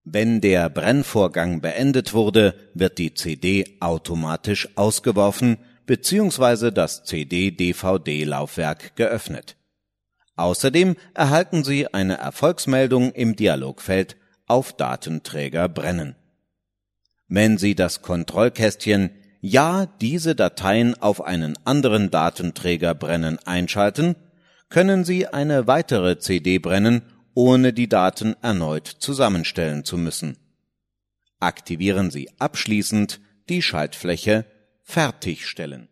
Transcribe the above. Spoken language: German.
Wenn der Brennvorgang beendet wurde, wird die CD automatisch ausgeworfen bzw. das CD-DVD-Laufwerk geöffnet. Außerdem erhalten Sie eine Erfolgsmeldung im Dialogfeld „Auf Datenträger brennen“. Wenn Sie das Kontrollkästchen „Ja, diese Dateien auf einen anderen Datenträger brennen“ einschalten, können Sie eine weitere CD brennen, ohne die Daten erneut zusammenstellen zu müssen. Aktivieren Sie abschließend die Schaltfläche „Fertigstellen“.